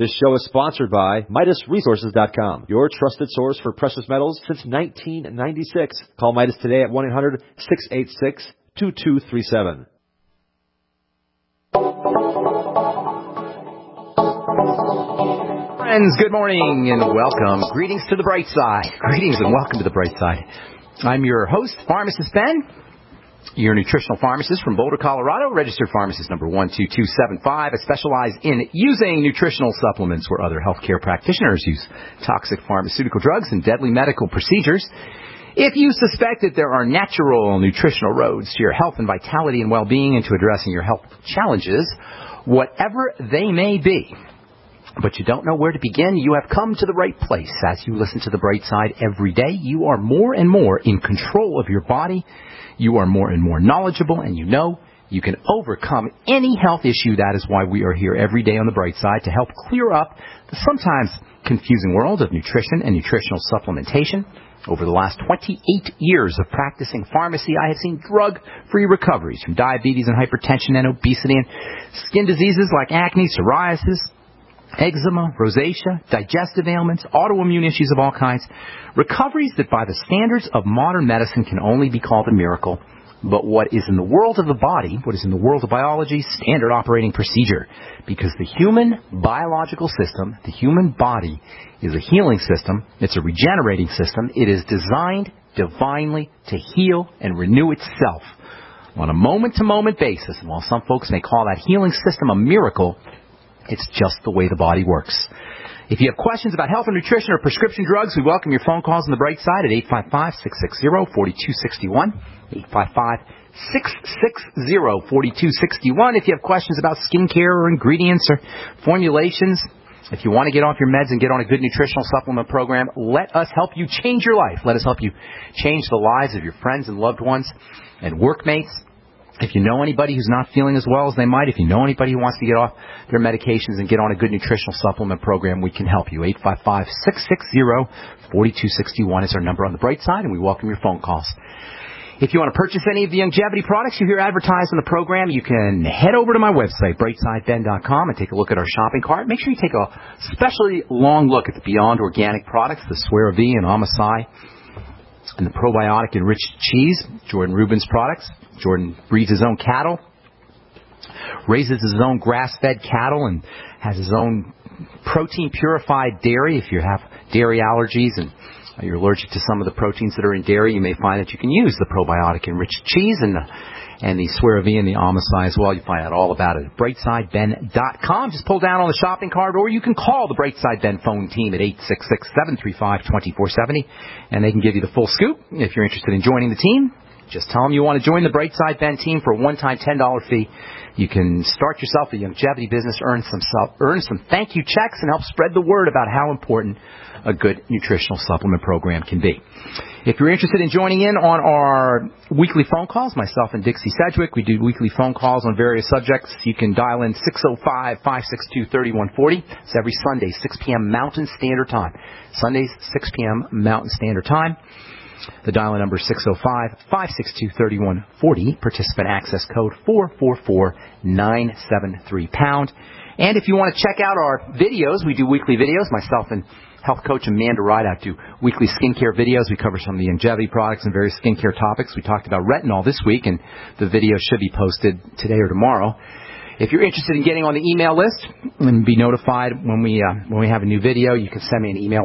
This show is sponsored by MidasResources.com, your trusted source for precious metals since 1996. Call Midas today at 1-800-686-2237. Friends, good morning and welcome. Greetings to the bright side. Greetings and welcome to the bright side. I'm your host, Pharmacist Ben, your nutritional pharmacist from Boulder, Colorado, registered pharmacist number 12275. I specialize in using nutritional supplements where other healthcare practitioners use toxic pharmaceutical drugs and deadly medical procedures. If you suspect that there are natural nutritional roads to your health and vitality and well-being and to addressing your health challenges, whatever they may be, but you don't know where to begin, you have come to the right place. As you listen to the bright side every day, you are more and more in control of your body. You are more and more knowledgeable, and you know you can overcome any health issue. That is why we are here every day on the bright side to help clear up the sometimes confusing world of nutrition and nutritional supplementation. Over the last 28 years of practicing pharmacy, I have seen drug-free recoveries from diabetes and hypertension and obesity and skin diseases like acne, psoriasis, eczema, rosacea, digestive ailments, autoimmune issues of all kinds. Recoveries that by the standards of modern medicine can only be called a miracle. But what is in the world of the body, what is in the world of biology, standard operating procedure. Because the human biological system, the human body, is a healing system. It's a regenerating system. It is designed divinely to heal and renew itself on a moment-to-moment basis. And while some folks may call that healing system a miracle, it's just the way the body works. If you have questions about health or nutrition or prescription drugs, we welcome your phone calls on the bright side at 855-660-4261. 855-660-4261. If you have questions about skincare or ingredients or formulations, if you want to get off your meds and get on a good nutritional supplement program, let us help you change your life. Let us help you change the lives of your friends and loved ones and workmates. If you know anybody who's not feeling as well as they might, if you know anybody who wants to get off their medications and get on a good nutritional supplement program, we can help you. 855-660-4261 is our number on the bright side, and we welcome your phone calls. If you want to purchase any of the longevity products you hear advertised on the program, you can head over to my website, brightsideben.com, and take a look at our shopping cart. Make sure you take a especially long look at the Beyond Organic products, the Suera V and Amasai, and the probiotic enriched cheese, Jordan Rubin's products. Jordan breeds his own cattle, raises his own grass-fed cattle, and has his own protein-purified dairy. If you have dairy allergies and you're allergic to some of the proteins that are in dairy, you may find that you can use the probiotic-enriched cheese and the Suera V and the Amasai as well. You find out all about it at brightsideben.com. Just pull down on the shopping cart, or you can call the Brightside Ben phone team at 866-735-2470, and they can give you the full scoop. If you're interested in joining the team, just tell them you want to join the Brightside Ben team for a one-time $10 fee. You can start yourself a longevity business, earn some thank you checks, and help spread the word about how important a good nutritional supplement program can be. If you're interested in joining in on our weekly phone calls, myself and Dixie Sedgwick, we do weekly phone calls on various subjects. You can dial in 605-562-3140. It's every Sunday, 6 p.m. Mountain Standard Time. Sundays, 6 p.m. Mountain Standard Time. The dial-in number is 605-562-3140. Participant access code 444-973-pound. And if you want to check out our videos, we do weekly videos. Myself and health coach Amanda Rideout do weekly skincare videos. We cover some of the longevity products and various skincare topics. We talked about retinol this week, and the video should be posted today or tomorrow. If you're interested in getting on the email list and be notified when we have a new video, you can send me an email,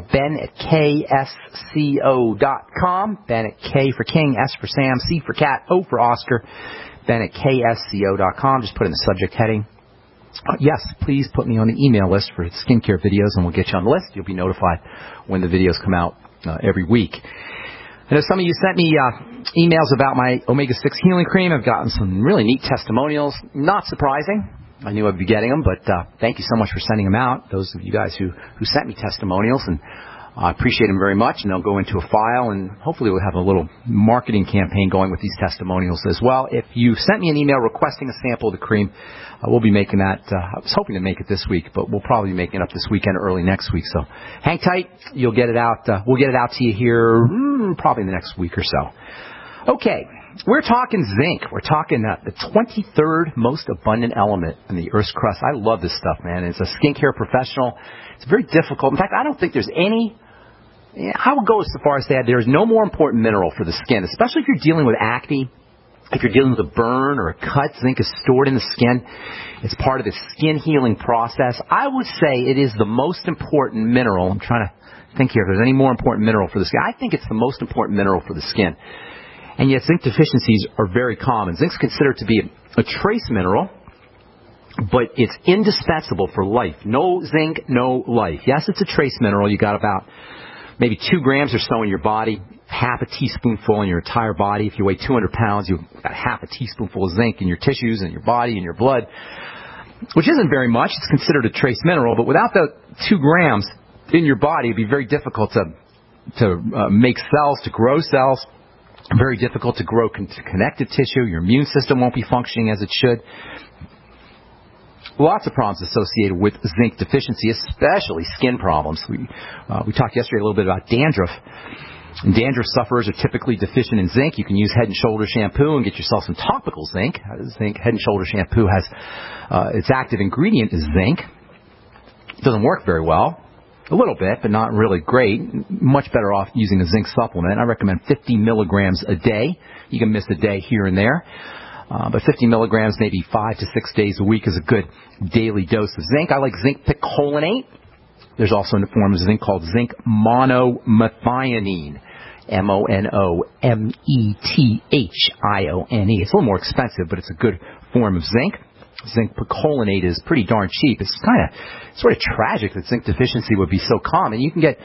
ben@ksco.com. Ben at K for King, S for Sam, C for Cat, O for Oscar. Ben at ksco.com. Just put in the subject heading. Yes, please put me on the email list for skincare videos, and we'll get you on the list. You'll be notified when the videos come out every week. I know some of you sent me emails about my omega-6 healing cream. I've gotten some really neat testimonials. Not surprising. I knew I'd be getting them, but thank you so much for sending them out, those of you guys who sent me testimonials. And I appreciate them very much, and they'll go into a file, and hopefully we'll have a little marketing campaign going with these testimonials as well. If you sent me an email requesting a sample of the cream, we'll be making that. I was hoping to make it this week, but we'll probably be making it up this weekend or early next week. So hang tight. You'll get it out. We'll get it out to you here probably in the next week or so. Okay, we're talking zinc. We're talking the 23rd most abundant element in the Earth's crust. I love this stuff, man. As a skincare professional, it's very difficult. In fact, I don't think there's any... I would go so far as to say there is no more important mineral for the skin, especially if you're dealing with acne. If you're dealing with a burn or a cut, zinc is stored in the skin. It's part of the skin healing process. I would say it is the most important mineral. I'm trying to think here if there's any more important mineral for the skin. I think it's the most important mineral for the skin. And yet zinc deficiencies are very common. Zinc's considered to be a trace mineral, but it's indispensable for life. No zinc, no life. Yes, it's a trace mineral. You got about maybe 2 grams or so in your body, half a teaspoonful in your entire body. If you weigh 200 pounds, you've got half a teaspoonful of zinc in your tissues and your body and your blood, which isn't very much. It's considered a trace mineral, but without the 2 grams in your body, it'd be very difficult to make cells, to grow cells, very difficult to grow connective tissue. Your immune system won't be functioning as it should. Lots of problems associated with zinc deficiency, especially skin problems. We talked yesterday a little bit about dandruff. And dandruff sufferers are typically deficient in zinc. You can use Head & Shoulder shampoo and get yourself some topical zinc. Head & Shoulder shampoo has its active ingredient is zinc. It doesn't work very well. A little bit, but not really great. Much better off using a zinc supplement. I recommend 50 milligrams a day. You can miss a day here and there. But 50 milligrams, maybe 5 to 6 days a week is a good daily dose of zinc. I like zinc picolinate. There's also a form of zinc called zinc monomethionine. monomethionine. It's a little more expensive, but it's a good form of zinc. Zinc picolinate is pretty darn cheap. It's sort of tragic that zinc deficiency would be so common. You can get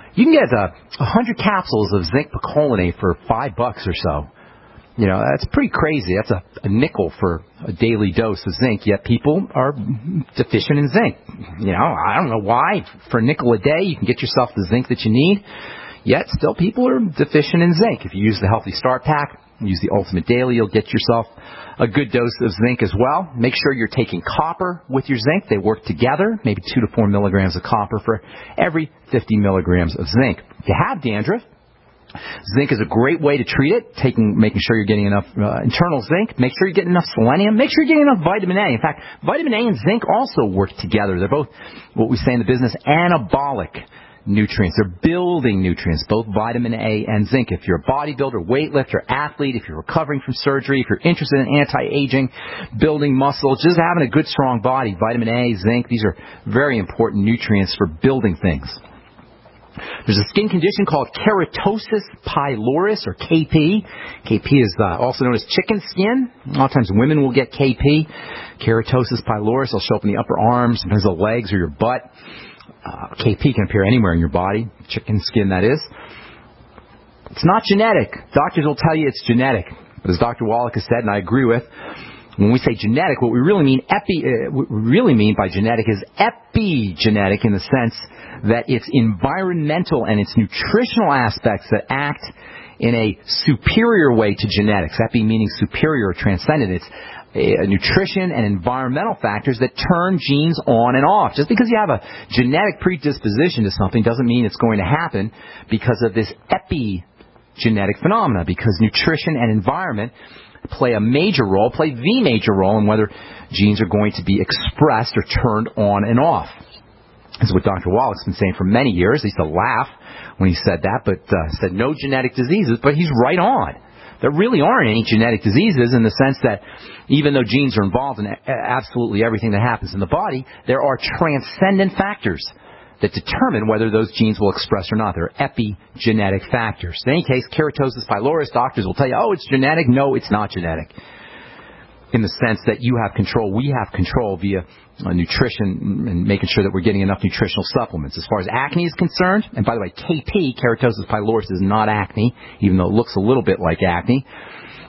100 capsules of zinc picolinate for $5 or so. You know, that's pretty crazy. That's a nickel for a daily dose of zinc, yet people are deficient in zinc. You know, I don't know why. For a nickel a day, you can get yourself the zinc that you need, yet still people are deficient in zinc. If you use the Healthy Start Pack, use the Ultimate Daily, you'll get yourself a good dose of zinc as well. Make sure you're taking copper with your zinc. They work together, maybe 2 to 4 milligrams of copper for every 50 milligrams of zinc. If you have dandruff, zinc is a great way to treat it, making sure you're getting enough internal zinc. Make sure you're getting enough selenium. Make sure you're getting enough vitamin A. In fact, vitamin A and zinc also work together. They're both, what we say in the business, anabolic nutrients. They're building nutrients, both vitamin A and zinc. If you're a bodybuilder, weightlifter, athlete, if you're recovering from surgery, if you're interested in anti-aging, building muscle, just having a good, strong body, vitamin A, zinc, these are very important nutrients for building things. There's a skin condition called keratosis pilaris, or KP. KP is also known as chicken skin. A lot of times women will get KP. Keratosis pilaris. It'll show up in the upper arms, sometimes the legs or your butt. KP can appear anywhere in your body. Chicken skin, that is. It's not genetic. Doctors will tell you it's genetic. But as Dr. Wallach has said, and I agree with, when we say genetic, what we really mean by genetic is epigenetic, in the sense that it's environmental and it's nutritional aspects that act in a superior way to genetics. Epi meaning superior or transcendent. It's nutrition and environmental factors that turn genes on and off. Just because you have a genetic predisposition to something doesn't mean it's going to happen because of this epigenetic phenomena, because nutrition and environment play the major role in whether genes are going to be expressed or turned on and off. This is what Dr. Wallach's been saying for many years. He used to laugh when he said that, but said no genetic diseases, but he's right on. There really aren't any genetic diseases, in the sense that even though genes are involved in absolutely everything that happens in the body, there are transcendent factors that determine whether those genes will express or not. They're epigenetic factors. In any case, keratosis pilaris, doctors will tell you, oh, it's genetic. No, it's not genetic. In the sense that you have control, we have control via nutrition and making sure that we're getting enough nutritional supplements. As far as acne is concerned, and by the way, KP, keratosis pilaris, is not acne, even though it looks a little bit like acne.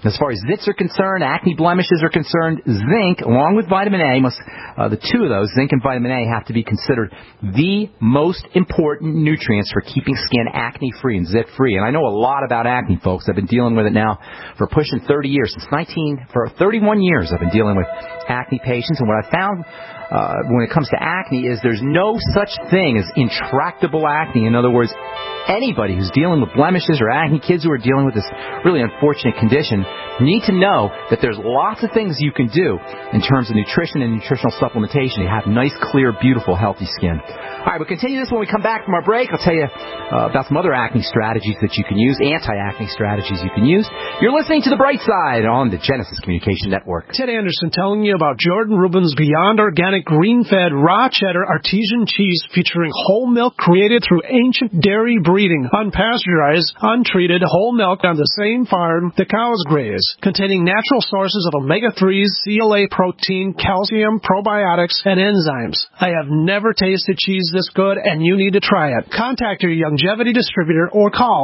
As far as zits are concerned, acne blemishes are concerned, zinc, along with vitamin A, the two of those, zinc and vitamin A, have to be considered the most important nutrients for keeping skin acne-free and zit-free. And I know a lot about acne, folks. I've been dealing with it now for pushing 30 years. For 31 years I've been dealing with acne patients. And what I found when it comes to acne is there's no such thing as intractable acne. In other words, anybody who's dealing with blemishes or acne, kids who are dealing with this really unfortunate condition, need to know that there's lots of things you can do in terms of nutrition and nutritional supplementation to have nice, clear, beautiful, healthy skin. All right, we'll continue this when we come back from our break. I'll tell you about some other acne strategies that you can use, anti-acne strategies you can use. You're listening to The Bright Side on the Genesis Communication Network. Ted Anderson telling you about Jordan Rubin's Beyond Organic Green-Fed Raw Cheddar Artesian Cheese featuring whole milk created through ancient dairy breeding, unpasteurized, untreated whole milk on the same farm the cows graze, containing natural sources of omega-3s, CLA protein, calcium, probiotics, and enzymes. I have never tasted cheese this good, and you need to try it. Contact your Longevity distributor or call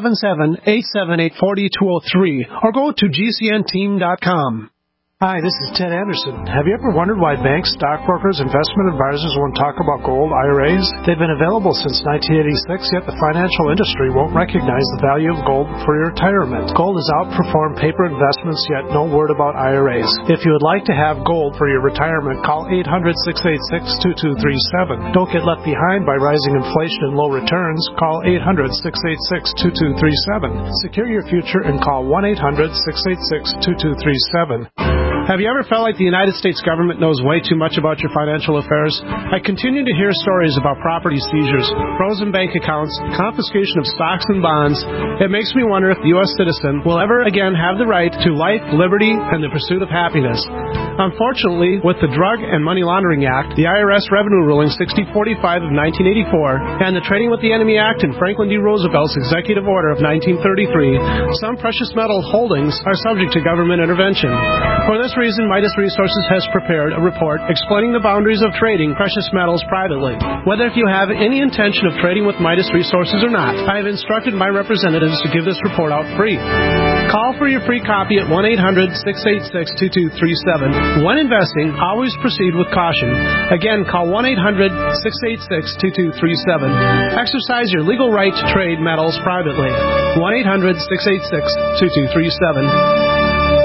877-878-4203 or go to gcnteam.com. Hi, this is Ted Anderson. Have you ever wondered why banks, stockbrokers, investment advisors won't talk about gold IRAs? They've been available since 1986, yet the financial industry won't recognize the value of gold for your retirement. Gold has outperformed paper investments, yet no word about IRAs. If you would like to have gold for your retirement, call 800-686-2237. Don't get left behind by rising inflation and low returns. Call 800-686-2237. Secure your future and call 1-800-686-2237. Have you ever felt like the United States government knows way too much about your financial affairs? I continue to hear stories about property seizures, frozen bank accounts, confiscation of stocks and bonds. It makes me wonder if the U.S. citizen will ever again have the right to life, liberty, and the pursuit of happiness. Unfortunately, with the Drug and Money Laundering Act, the IRS Revenue Ruling 6045 of 1984, and the Trading with the Enemy Act and Franklin D. Roosevelt's Executive Order of 1933, some precious metal holdings are subject to government intervention. For this reason, Midas Resources has prepared a report explaining the boundaries of trading precious metals privately. Whether if you have any intention of trading with Midas Resources or not, I have instructed my representatives to give this report out free. Call for your free copy at 1-800-686-2237. When investing, always proceed with caution. Again, call 1-800-686-2237. Exercise your legal right to trade metals privately. 1-800-686-2237.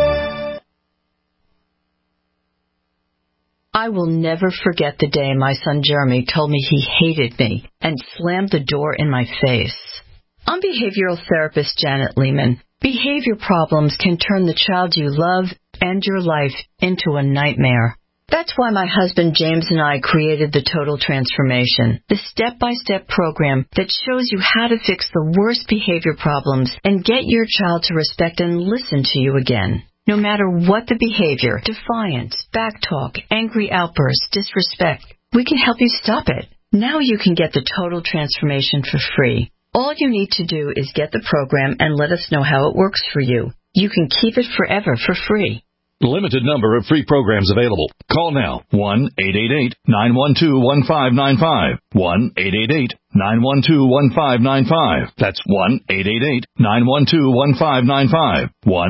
I will never forget the day my son Jeremy told me he hated me and slammed the door in my face. I'm behavioral therapist Janet Lehman. Behavior problems can turn the child you love and your life into a nightmare. That's why my husband James and I created the Total Transformation, the step-by-step program that shows you how to fix the worst behavior problems and get your child to respect and listen to you again. No matter what the behavior, defiance, backtalk, angry outbursts, disrespect, we can help you stop it. Now you can get the Total Transformation for free. All you need to do is get the program and let us know how it works for you. You can keep it forever for free. Limited number of free programs available. Call now. 1-888-912-1595. 1-888-912-1595. That's 1-888-912-1595.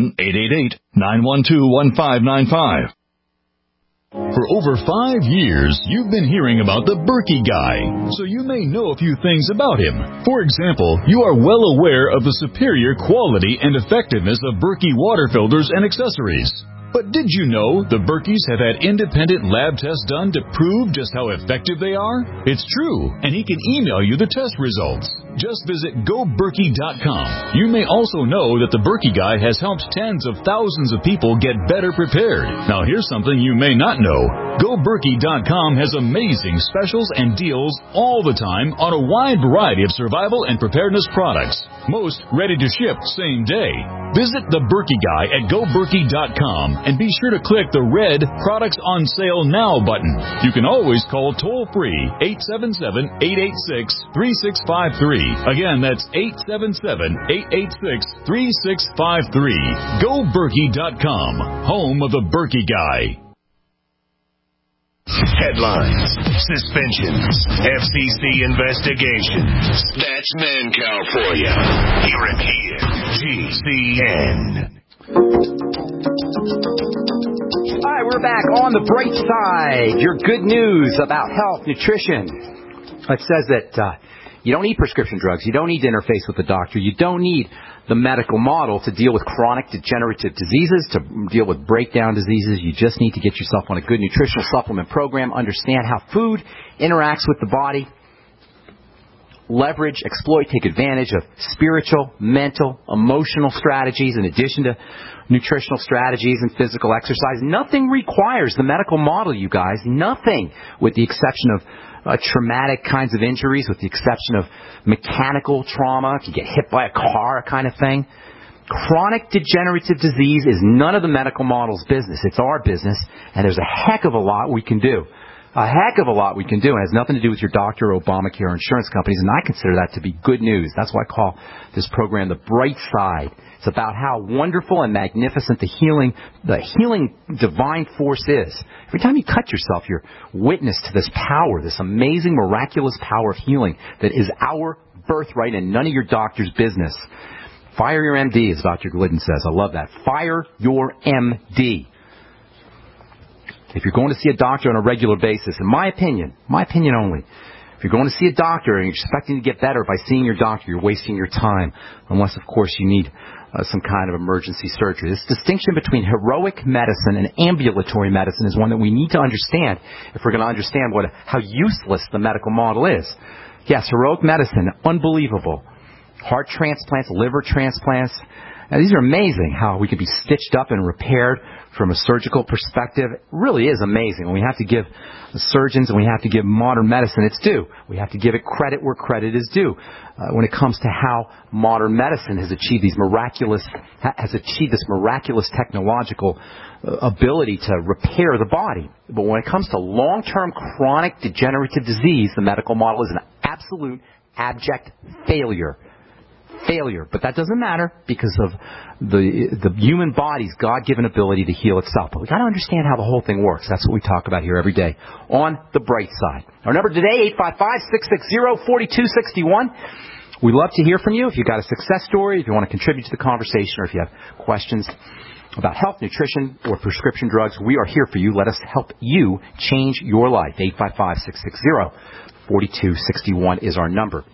1-888-912-1595. For over 5 years, you've been hearing about the Berkey Guy, so you may know a few things about him. For example, you are well aware of the superior quality and effectiveness of Berkey water filters and accessories. But did you know the Berkeys have had independent lab tests done to prove just how effective they are? It's true, and he can email you the test results. Just visit GoBerkey.com. You may also know that the Berkey Guy has helped tens of thousands of people get better prepared. Now here's something you may not know. GoBerkey.com has amazing specials and deals all the time on a wide variety of survival and preparedness products. Most ready to ship same day. Visit the Berkey Guy at GoBerkey.com and be sure to click the red Products on Sale Now button. You can always call toll-free 877-886-3653. Again, that's 877-886-3653. GoBerkey.com, home of the Berkey Guy. Headlines, suspensions, FCC investigations. That's Mancow for you. Hear it here. GCN. All right, we're back on the bright side. Your good news about health, nutrition. It says that you don't need prescription drugs. You don't need to interface with the doctor. You don't need the medical model to deal with chronic degenerative diseases, to deal with breakdown diseases. You just need to get yourself on a good nutritional supplement program, understand how food interacts with the body, leverage, exploit, take advantage of spiritual, mental, emotional strategies in addition to nutritional strategies and physical exercise. Nothing requires the medical model, you guys. Nothing, with the exception of traumatic kinds of injuries, with the exception of mechanical trauma, if you get hit by a car kind of thing. Chronic degenerative disease is none of the medical model's business. It's our business, and there's a heck of a lot we can do. A heck of a lot we can do, and it has nothing to do with your doctor, Obamacare, or insurance companies, and I consider that to be good news. That's why I call this program The Bright Side. It's about how wonderful and magnificent the healing divine force is. Every time you cut yourself, you're witness to this power, this amazing, miraculous power of healing that is our birthright and none of your doctor's business. Fire your MD, as Dr. Glidden says. I love that. Fire your MD. If you're going to see a doctor on a regular basis, in my opinion only, if you're going to see a doctor and you're expecting to get better by seeing your doctor, you're wasting your time, unless, of course, you need some kind of emergency surgery. This distinction between heroic medicine and ambulatory medicine is one that we need to understand if we're going to understand how useless the medical model is. Yes, heroic medicine, unbelievable. Heart transplants, liver transplants. Now, these are amazing how we can be stitched up and repaired from a surgical perspective. It really is amazing. We have to give the surgeons and we have to give modern medicine its due. We have to give it credit where credit is due when it comes to how modern medicine has achieved this miraculous technological ability to repair the body. But when it comes to long-term chronic degenerative disease, the medical model is an absolute abject failure. But that doesn't matter because of the human body's God-given ability to heal itself. But we've got to understand how the whole thing works. That's what we talk about here every day on The Bright Side. Our number today, 855-660-4261. We'd love to hear from you if you've got a success story, if you want to contribute to the conversation, or if you have questions about health, nutrition, or prescription drugs. We are here for you. Let us help you change your life. 855-660-4261 is our number.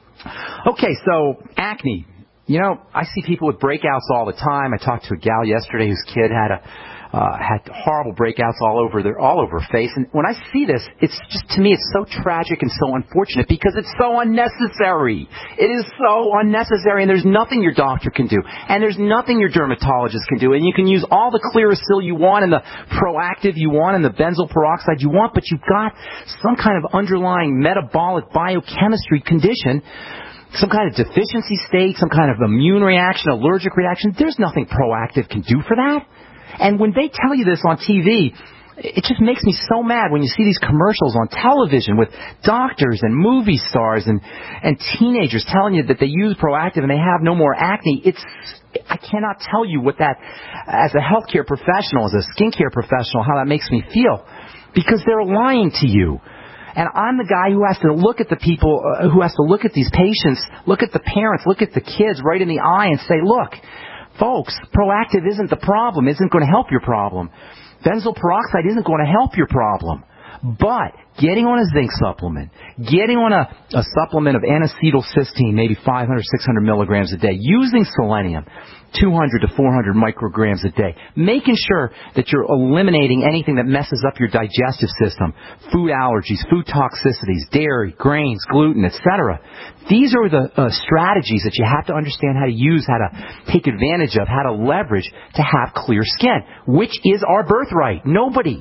Okay, so acne. You know, I see people with breakouts all the time. I talked to a gal yesterday whose kid had horrible breakouts all over her face. And when I see this, it's just, to me, it's so tragic and so unfortunate because it's so unnecessary. It is so unnecessary, and there's nothing your doctor can do, and there's nothing your dermatologist can do. And you can use all the Clearasil you want and the Proactive you want and the benzoyl peroxide you want, but you've got some kind of underlying metabolic biochemistry condition, some kind of deficiency state, some kind of immune reaction, allergic reaction. There's nothing Proactive can do for that. And when they tell you this on TV, it just makes me so mad when you see these commercials on television with doctors and movie stars and teenagers telling you that they use Proactive and they have no more acne. I cannot tell you what that, as a healthcare professional, as a skincare professional, how that makes me feel. Because they're lying to you. And I'm the guy who has to look at the people, who has to look at these patients, look at the parents, look at the kids right in the eye and say, look, folks, Proactive isn't the problem, isn't going to help your problem. Benzoyl peroxide isn't going to help your problem. But getting on a zinc supplement, getting on a supplement of N-acetylcysteine, maybe 500, 600 milligrams a day, using selenium, 200 to 400 micrograms a day, making sure that you're eliminating anything that messes up your digestive system, food allergies, food toxicities, dairy, grains, gluten, etc. These are the strategies that you have to understand how to use, how to take advantage of, how to leverage to have clear skin, which is our birthright. Nobody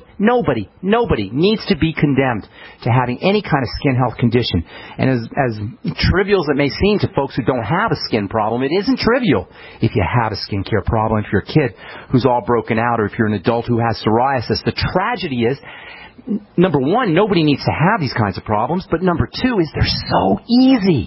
needs to be condemned to having any kind of skin health condition. And as trivial as it may seem to folks who don't have a skin problem, it isn't trivial if you have a skincare problem, if you're a kid who's all broken out, or if you're an adult who has psoriasis. The tragedy is, number one, nobody needs to have these kinds of problems, but number two is they're so easy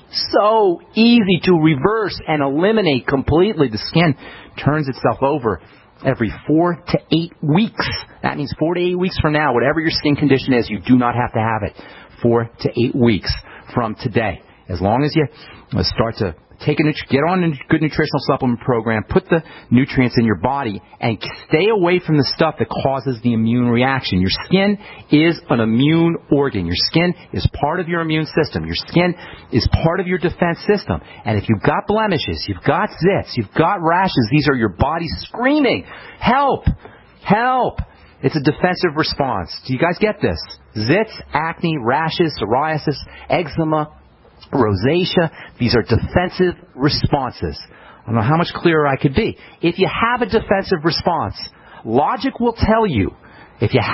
to reverse and eliminate completely. The skin turns itself over every 4 to 8 weeks. That means 4 to 8 weeks from now, whatever your skin condition is, you do not have to have it 4 to 8 weeks from today. As long as you start to Get on a good nutritional supplement program, put the nutrients in your body, and stay away from the stuff that causes the immune reaction. Your skin is an immune organ. Your skin is part of your immune system. Your skin is part of your defense system. And if you've got blemishes, you've got zits, you've got rashes, these are your body screaming, help, help. It's a defensive response. Do you guys get this? Zits, acne, rashes, psoriasis, eczema, rosacea, these are defensive responses. I don't know how much clearer I could be. If you have a defensive response, logic will tell you, all you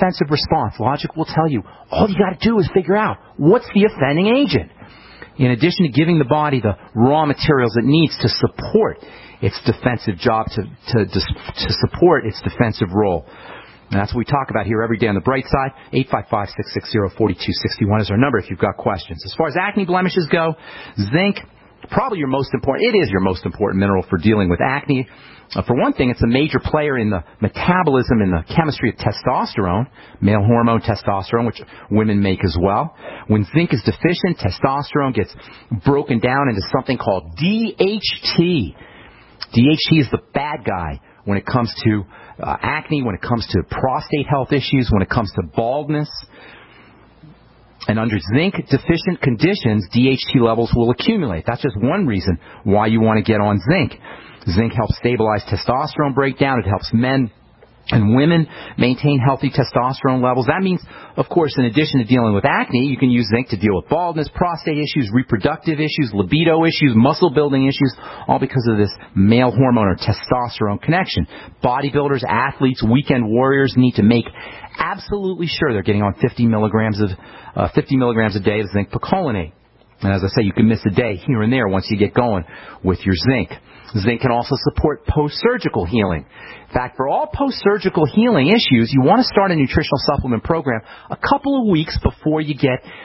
got to do is figure out what's the offending agent. In addition to giving the body the raw materials it needs to support its defensive job, to support its defensive role. And that's what we talk about here every day on the bright side. 855-660-4261 is our number if you've got questions. As far as acne blemishes go, zinc, probably your most important. It is your most important mineral for dealing with acne. For one thing, it's a major player in the metabolism and the chemistry of testosterone, male hormone testosterone, which women make as well. When zinc is deficient, testosterone gets broken down into something called DHT. DHT is the bad guy when it comes to acne, when it comes to prostate health issues, when it comes to baldness. And under zinc-deficient conditions, DHT levels will accumulate. That's just one reason why you want to get on zinc. Zinc helps stabilize testosterone breakdown. It helps men and women maintain healthy testosterone levels. That means, of course, in addition to dealing with acne, you can use zinc to deal with baldness, prostate issues, reproductive issues, libido issues, muscle building issues, all because of this male hormone or testosterone connection. Bodybuilders, athletes, weekend warriors need to make absolutely sure they're getting on 50 milligrams a day of zinc picolinate. And as I say, you can miss a day here and there once you get going with your zinc. Zinc can also support post-surgical healing. In fact, for all post-surgical healing issues, you want to start a nutritional supplement program a couple of weeks before you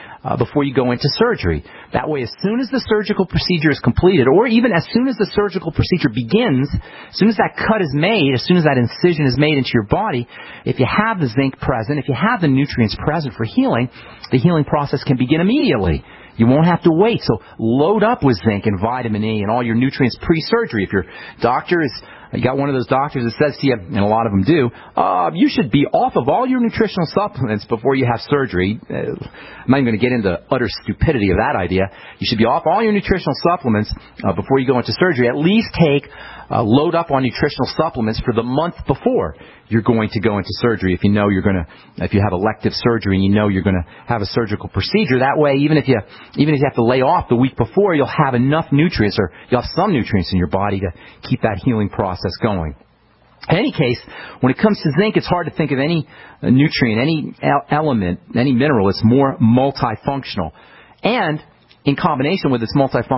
go into surgery. That way, as soon as the surgical procedure is completed, or even as soon as the surgical procedure begins, as soon as that cut is made, as soon as that incision is made into your body, if you have the zinc present, if you have the nutrients present for healing, the healing process can begin immediately. You won't have to wait. So load up with zinc and vitamin E and all your nutrients pre-surgery. If your doctor you got one of those doctors that says to you, and a lot of them do, you should be off of all your nutritional supplements before you have surgery. I'm not even going to get into utter stupidity of that idea. You should be off all your nutritional supplements before you go into surgery. At least load up on nutritional supplements for the month before you're going to go into surgery. If you know if you have elective surgery and you know you're going to have a surgical procedure, that way, even if you have to lay off the week before, you'll have enough nutrients, or you'll have some nutrients in your body to keep that healing process going. In any case, when it comes to zinc, it's hard to think of any nutrient, any element, any mineral that's more multifunctional. And in combination with its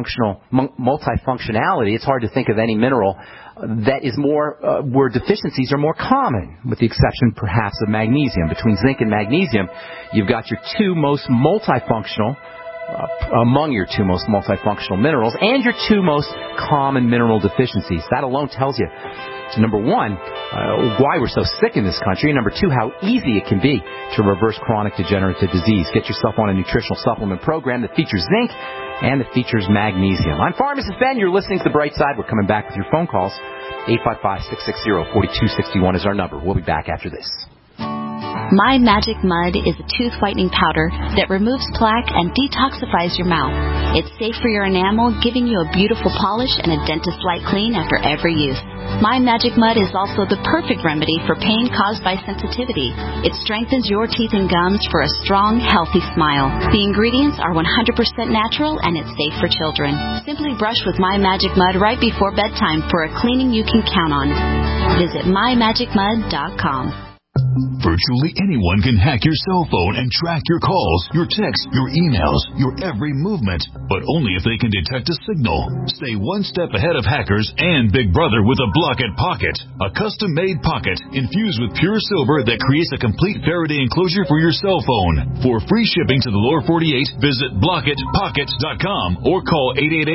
multifunctionality, it's hard to think of any mineral that is where deficiencies are more common, with the exception perhaps of magnesium. Between zinc and magnesium, you've got your two most multifunctional, among your two most multifunctional minerals, and your two most common mineral deficiencies. That alone tells you, number one, why we're so sick in this country, and number two, how easy it can be to reverse chronic degenerative disease. Get yourself on a nutritional supplement program that features zinc and that features magnesium. I'm Pharmacist Ben. You're listening to The Bright Side. We're coming back with your phone calls. 855-660-4261 is our number. We'll be back after this. My Magic Mud is a tooth whitening powder that removes plaque and detoxifies your mouth. It's safe for your enamel, giving you a beautiful polish and a dentist-like clean after every use. My Magic Mud is also the perfect remedy for pain caused by sensitivity. It strengthens your teeth and gums for a strong, healthy smile. The ingredients are 100% natural and it's safe for children. Simply brush with My Magic Mud right before bedtime for a cleaning you can count on. Visit mymagicmud.com. Virtually anyone can hack your cell phone and track your calls, your texts, your emails, your every movement, but only if they can detect a signal. Stay one step ahead of hackers and Big Brother with a Blockit Pocket, a custom-made pocket infused with pure silver that creates a complete Faraday enclosure for your cell phone. For free shipping to the lower 48, visit blockitpockets.com or call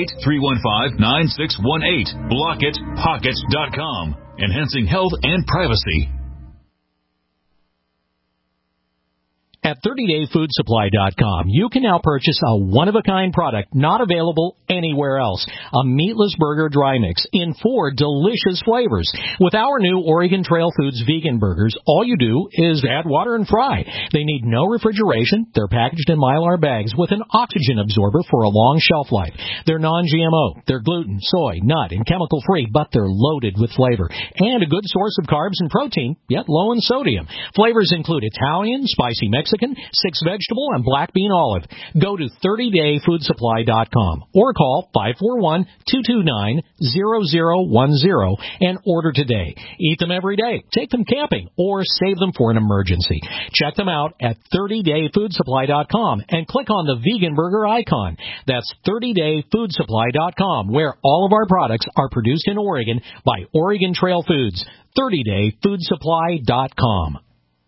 888-315-9618. blockitpockets.com, enhancing health and privacy. At 30dayfoodsupply.com, you can now purchase a one-of-a-kind product not available anywhere else. A meatless burger dry mix in 4 delicious flavors. With our new Oregon Trail Foods vegan burgers, all you do is add water and fry. They need no refrigeration. They're packaged in Mylar bags with an oxygen absorber for a long shelf life. They're non-GMO. They're gluten, soy, nut, and chemical-free, but they're loaded with flavor. And a good source of carbs and protein, yet low in sodium. Flavors include Italian, spicy Mexican, 6 vegetable, and black bean olive. Go to 30dayfoodsupply.com or call 541-229-0010 and order today. Eat them every day, take them camping, or save them for an emergency. Check them out at 30dayfoodsupply.com and click on the vegan burger icon. That's 30dayfoodsupply.com, where all of our products are produced in Oregon by Oregon Trail Foods. 30dayfoodsupply.com.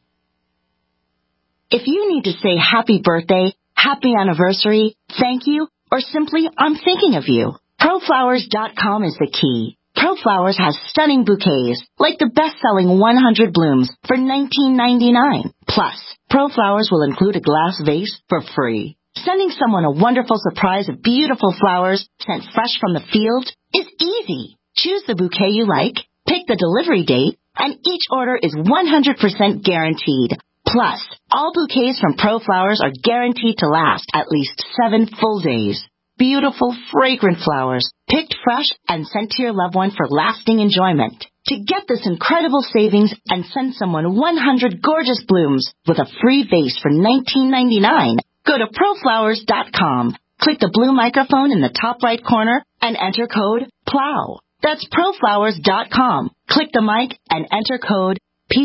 If you need to say happy birthday, happy anniversary, thank you, or simply I'm thinking of you, ProFlowers.com is the key. ProFlowers has stunning bouquets, like the best-selling 100 blooms for $19.99. Plus, ProFlowers will include a glass vase for free. Sending someone a wonderful surprise of beautiful flowers sent fresh from the field is easy. Choose the bouquet you like, pick the delivery date, and each order is 100% guaranteed. Plus, all bouquets from ProFlowers are guaranteed to last at least 7 full days. Beautiful, fragrant flowers, picked fresh and sent to your loved one for lasting enjoyment. To get this incredible savings and send someone 100 gorgeous blooms with a free vase for $19.99, go to ProFlowers.com. Click the blue microphone in the top right corner and enter code PLOW. That's ProFlowers.com. Click the mic and enter code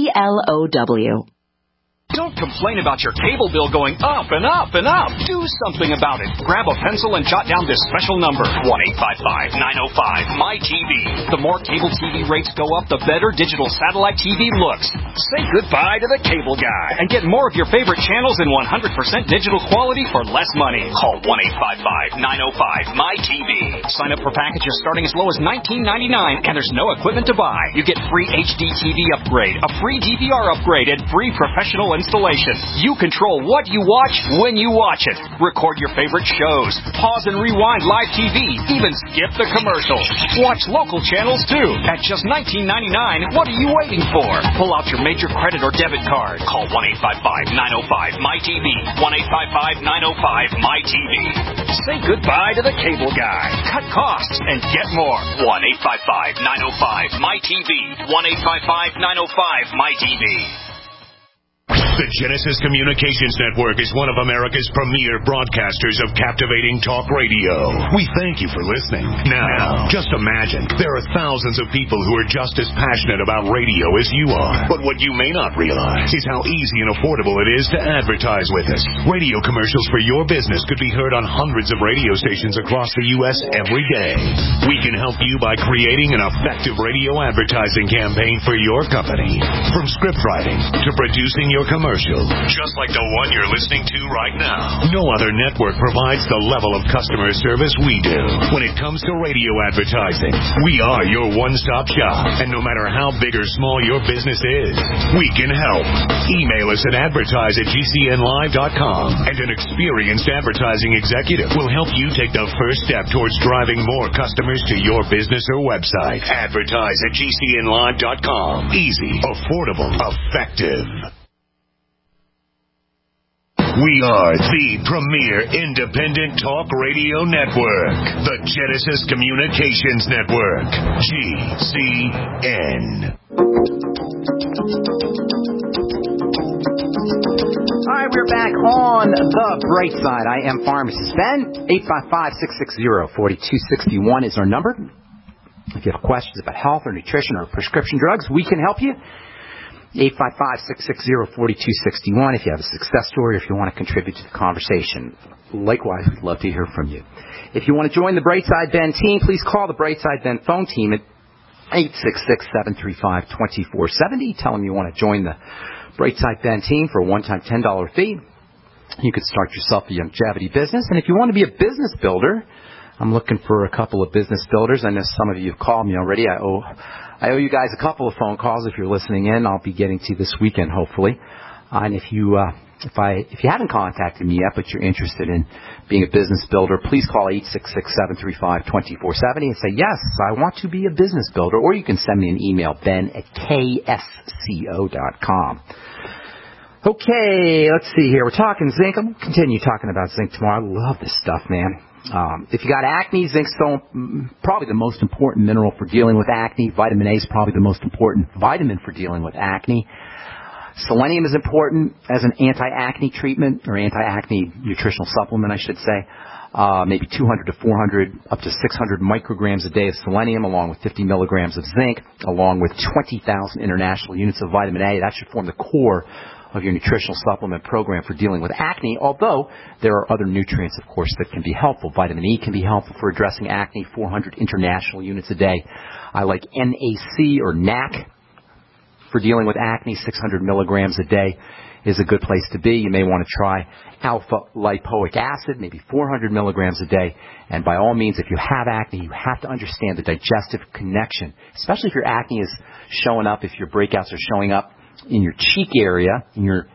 PLOW. Don't complain about your cable bill going up and up and up. Do something about it. Grab a pencil and jot down this special number, 1-855-905-MY-TV. The more cable TV rates go up, the better digital satellite TV looks. Say goodbye to the cable guy and get more of your favorite channels in 100% digital quality for less money. Call 1-855-905-MY-TV. Sign up for packages starting as low as $19.99, and there's no equipment to buy. You get free HD TV upgrade, a free DVR upgrade, and free professional installation. You control what you watch when you watch it. Record your favorite shows. Pause and rewind live TV. Even skip the commercials. Watch local channels too. At just $19.99, what are you waiting for? Pull out your major credit or debit card. Call 1-855-905-MY-TV. 1-855-905-MY-TV. Say goodbye to the cable guy. Cut costs and get more. 1-855-905-MY-TV. 1-855-905-MY-TV. The Genesis Communications Network is one of America's premier broadcasters of captivating talk radio. We thank you for listening. Now, just imagine, there are thousands of people who are just as passionate about radio as you are. But what you may not realize is how easy and affordable it is to advertise with us. Radio commercials for your business could be heard on hundreds of radio stations across the U.S. every day. We can help you by creating an effective radio advertising campaign for your company. From script writing to producing your commercial, just like the one you're listening to right now. No other network provides the level of customer service we do. When it comes to radio advertising, we are your one-stop shop. And no matter how big or small your business is, we can help. Email us at advertise@gcnlive.com, and an experienced advertising executive will help you take the first step towards driving more customers to your business or website. Advertise@gcnlive.com. Easy, affordable, effective. We are the premier independent talk radio network, the Genesis Communications Network, GCN. All right, we're back on The Bright Side. I am Pharmacist Ben. 855-660-4261 is our number. If you have questions about health or nutrition or prescription drugs, we can help you. 855-660-4261 if you have a success story or if you want to contribute to the conversation. Likewise, we'd love to hear from you. If you want to join the Brightside Ben team, please call the Brightside Ben phone team at 866-735-2470. Tell them you want to join the Brightside Ben team for a one-time $10 fee. You could start yourself a longevity business. And if you want to be a business builder, I'm looking for a couple of business builders. I know some of you have called me already. I owe you guys a couple of phone calls if you're listening in. I'll be getting to this weekend, hopefully. And if you haven't contacted me yet, but you're interested in being a business builder, please call 866-735-2470 and say, yes, I want to be a business builder. Or you can send me an email, ben@ksco.com. Okay, let's see here. We're talking zinc. I'm going to continue talking about zinc tomorrow. I love this stuff, man. If you got acne, zinc's probably the most important mineral for dealing with acne. Vitamin A is probably the most important vitamin for dealing with acne. Selenium is important as an anti-acne treatment, or anti-acne nutritional supplement, I should say. Maybe 200 to 400, up to 600 micrograms a day of selenium, along with 50 milligrams of zinc, along with 20,000 international units of vitamin A. That should form the core of your nutritional supplement program for dealing with acne, although there are other nutrients, of course, that can be helpful. Vitamin E can be helpful for addressing acne, 400 international units a day. I like NAC or NAC for dealing with acne, 600 milligrams a day is a good place to be. You may want to try alpha-lipoic acid, maybe 400 milligrams a day. And by all means, if you have acne, you have to understand the digestive connection, especially if your acne is showing up, if your breakouts are showing up in your cheek area, in your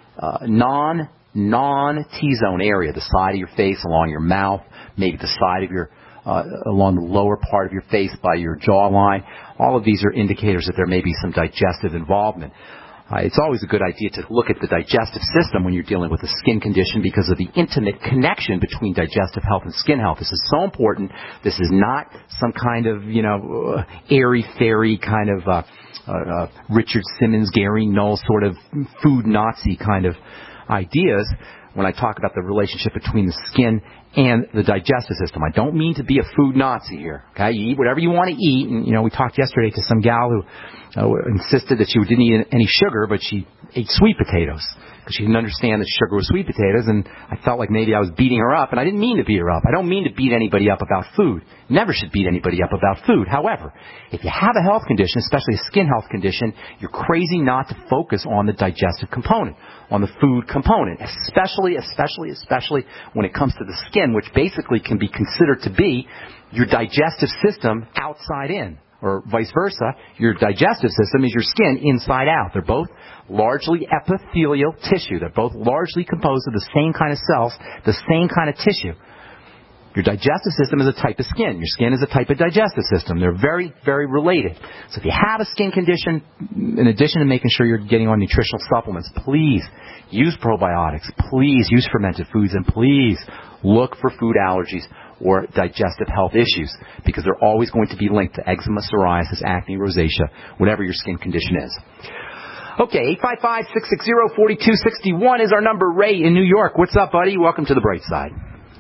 non-T-zone area, the side of your face, along your mouth, maybe the side of your, along the lower part of your face by your jawline. All of these are indicators that there may be some digestive involvement. It's always a good idea to look at the digestive system when you're dealing with a skin condition because of the intimate connection between digestive health and skin health. This is so important. This is not some kind of, airy-fairy kind of Richard Simmons, Gary Null sort of food Nazi kind of ideas when I talk about the relationship between the skin and the digestive system. I don't mean to be a food Nazi here. Okay, you eat whatever you want to eat. And, we talked yesterday to some gal who insisted that she didn't eat any sugar, but she ate sweet potatoes because she didn't understand that sugar was sweet potatoes. And I felt like maybe I was beating her up, and I didn't mean to beat her up. I don't mean to beat anybody up about food. Never should beat anybody up about food. However, if you have a health condition, especially a skin health condition, you're crazy not to focus on the digestive component, on the food component, especially when it comes to the skin, which basically can be considered to be your digestive system outside in, or vice versa. Your digestive system is your skin inside out. They're both largely epithelial tissue. They're both largely composed of the same kind of cells, the same kind of tissue. Your digestive system is a type of skin. Your skin is a type of digestive system. They're very, very related. So if you have a skin condition, in addition to making sure you're getting on nutritional supplements, please use probiotics. Please use fermented foods. And please look for food allergies or digestive health issues, because they're always going to be linked to eczema, psoriasis, acne, rosacea, whatever your skin condition is. Okay, 855-660-4261 is our number. Ray in New York. What's up, buddy? Welcome to the bright side.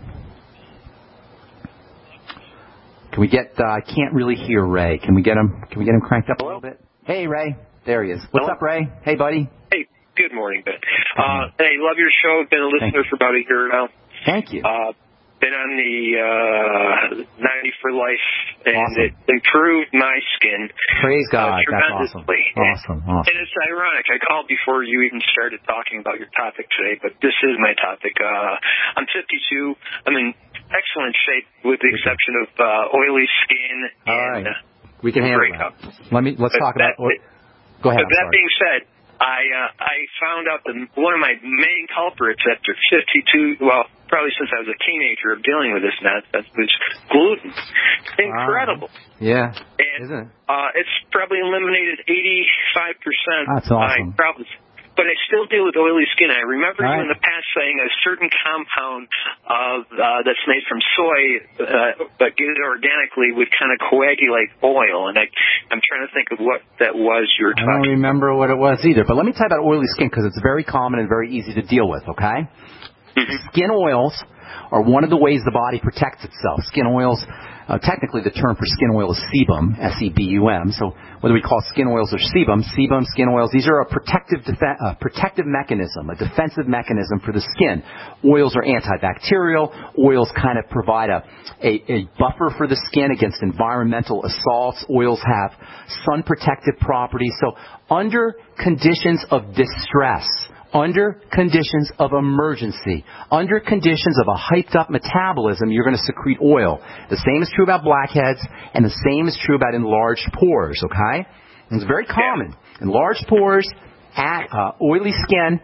Can we get, I can't really hear Ray. Can we get him cranked up a little bit? Hey, Ray. There he is. What's up, Ray? Hey, buddy. Hey, good morning, Ben. Hey, love your show. Been a listener for about a year now. Thank you. Been on the 90 for life, and it improved my skin. Praise God. That's awesome. Awesome. And it's ironic. I called before you even started talking about your topic today, but this is my topic. I'm 52. I'm in excellent shape with the exception of oily skin. All right. We can handle that. Let's talk about. Go ahead. But that being said, I found out that one of my main culprits after 52, well, probably since I was a teenager of dealing with this, that was gluten. Incredible. Yeah. And, isn't it? It's probably eliminated 85% That's awesome. of my problems. But I still deal with oily skin. I remember you in the past saying a certain compound that's made from soy, but get it organically, would kind of coagulate oil. And I'm trying to think of what that was you were talking about. I don't remember what it was either. But let me tell you about oily skin, because it's very common and very easy to deal with, okay? Mm-hmm. Skin oils are one of the ways the body protects itself. Skin oils, technically the term for skin oil is sebum, S-E-B-U-M. So whether we call skin oils or sebum, skin oils, these are a protective mechanism, a defensive mechanism for the skin. Oils are antibacterial. Oils kind of provide a buffer for the skin against environmental assaults. Oils have sun protective properties. So under conditions of distress, under conditions of emergency, under conditions of a hyped-up metabolism, you're going to secrete oil. The same is true about blackheads, and the same is true about enlarged pores, okay? And it's very common. Enlarged pores, oily skin,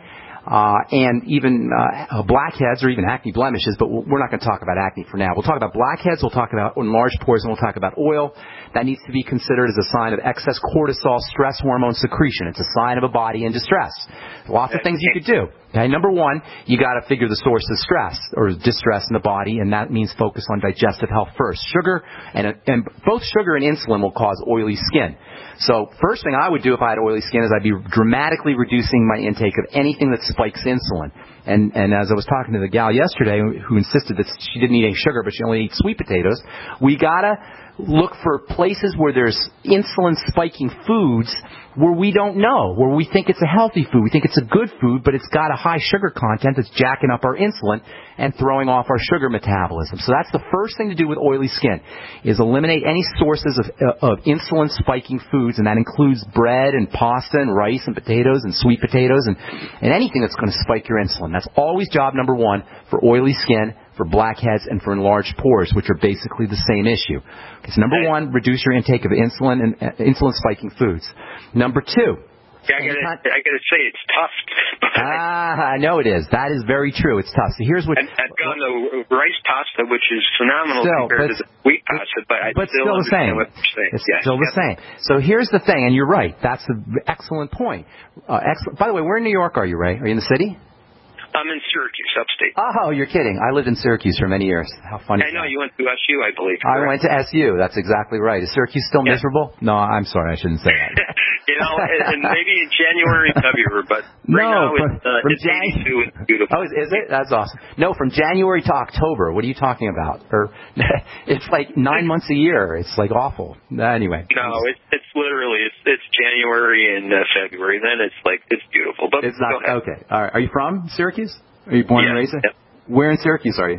and even blackheads or even acne blemishes, but we're not going to talk about acne for now. We'll talk about blackheads, we'll talk about enlarged pores, and we'll talk about oil. That needs to be considered as a sign of excess cortisol stress hormone secretion. It's a sign of a body in distress. Lots of things you could do. Okay, number one, you got to figure the source of stress or distress in the body, and that means focus on digestive health first. Sugar and both sugar and insulin will cause oily skin. So first thing I would do if I had oily skin is I'd be dramatically reducing my intake of anything that spikes insulin. And as I was talking to the gal yesterday who insisted that she didn't eat any sugar but she only ate sweet potatoes, we gotta look for places where there's insulin spiking foods where we don't know, where we think it's a healthy food. We think it's a good food, but it's got a high sugar content that's jacking up our insulin and throwing off our sugar metabolism. So that's the first thing to do with oily skin, is eliminate any sources of insulin spiking foods, and that includes bread and pasta and rice and potatoes and sweet potatoes and anything that's going to spike your insulin. That's always job number one for oily skin, for blackheads, and for enlarged pores, which are basically the same issue. Okay, so number one, reduce your intake of insulin and insulin-spiking foods. Number two. Yeah, I gotta say it's tough. I know it is. That is very true. It's tough. So here's what. I've gone to rice pasta, which is phenomenal compared to the wheat pasta, but still the same. What you're saying. It's still the same. So here's the thing, and you're right. That's an excellent point. Excellent. By the way, where in New York are you, Ray? Are you in the city? I'm in Syracuse, upstate. Oh, you're kidding. I lived in Syracuse for many years. How funny. I know. You went to SU, I believe. Correct? I went to SU. That's exactly right. Is Syracuse still miserable? No, I'm sorry. I shouldn't say that. And maybe in January, February, but right now it's 82. It's beautiful. Oh, is it? That's awesome. No, from January to October. What are you talking about? Or it's like 9 months a year. It's like awful. Anyway. No, it's literally it's January and February. Then it's beautiful. But it's not okay. All right. Are you from Syracuse? Are you born and raised there? Yeah. Where in Syracuse are you?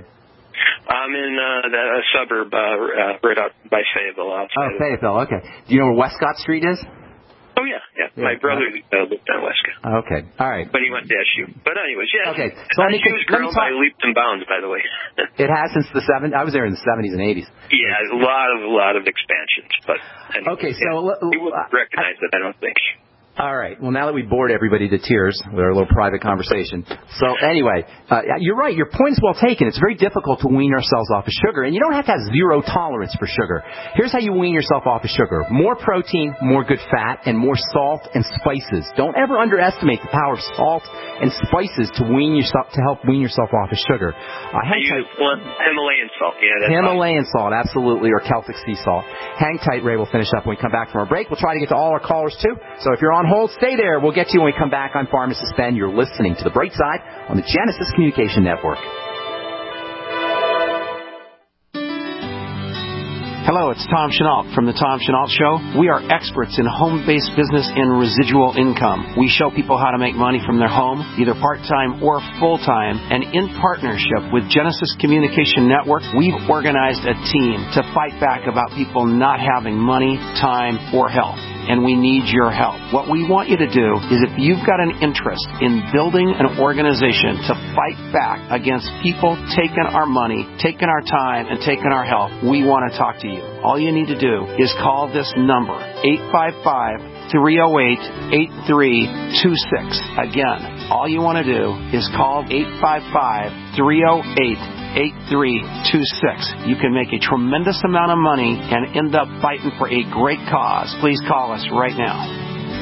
I'm in a suburb right out by Fayetteville. Fayetteville. Okay. Do you know where Westcott Street is? Oh, yeah. My brother lived on Westcott. Okay. All right. But he went to SU. But anyways, yeah. Okay. So SU's grown by leaps and bounds, by the way. It has since the 70s. I was there in the 70s and 80s. Yeah, a lot of expansions. But anyway, okay, so he wouldn't recognize it, I don't think. All right. Well, now that we bored everybody to tears with our little private conversation. So anyway, you're right. Your point is well taken. It's very difficult to wean ourselves off of sugar, and you don't have to have zero tolerance for sugar. Here's how you wean yourself off of sugar. More protein, more good fat, and more salt and spices. Don't ever underestimate the power of salt and spices to help wean yourself off of sugar. I use Himalayan salt. Yeah, Himalayan salt, absolutely, or Celtic sea salt. Hang tight, Ray. We'll finish up when we come back from our break. We'll try to get to all our callers, too. So if you're on hold, stay there. We'll get to you when we come back. I'm Pharmacist Ben. You're listening to The Bright Side on the Genesis Communication Network. Hello, it's Tom Chenault from The Tom Chenault Show. We are experts in home-based business and residual income. We show people how to make money from their home, either part-time or full-time. And in partnership with Genesis Communication Network, we've organized a team to fight back about people not having money, time, or health. And we need your help. What we want you to do is, if you've got an interest in building an organization to fight back against people taking our money, taking our time, and taking our health, we want to talk to you. All you need to do is call this number, 855-308-8326. Again, all you want to do is call 855-308-8326. You can make a tremendous amount of money and end up fighting for a great cause. Please call us right now.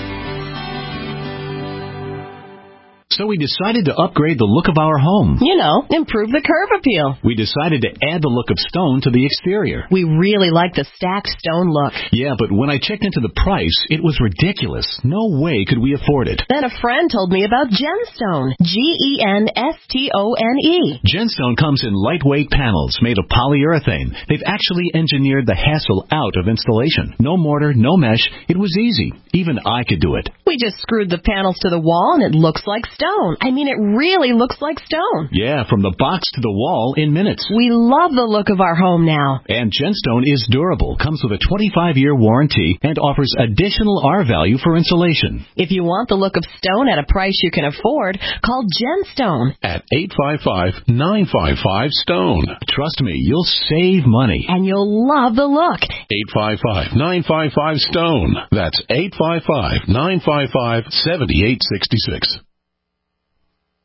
So we decided to upgrade the look of our home. You know, improve the curb appeal. We decided to add the look of stone to the exterior. We really like the stacked stone look. Yeah, but when I checked into the price, it was ridiculous. No way could we afford it. Then a friend told me about Genstone. Genstone. Genstone comes in lightweight panels made of polyurethane. They've actually engineered the hassle out of installation. No mortar, no mesh. It was easy. Even I could do it. We just screwed the panels to the wall and it looks like stone. I mean, it really looks like stone. Yeah, from the box to the wall in minutes. We love the look of our home now. And Genstone is durable, comes with a 25-year warranty, and offers additional R-value for insulation. If you want the look of stone at a price you can afford, call Genstone at 855-955-STONE. Trust me, you'll save money. And you'll love the look. 855-955-STONE. That's 855-955-7866.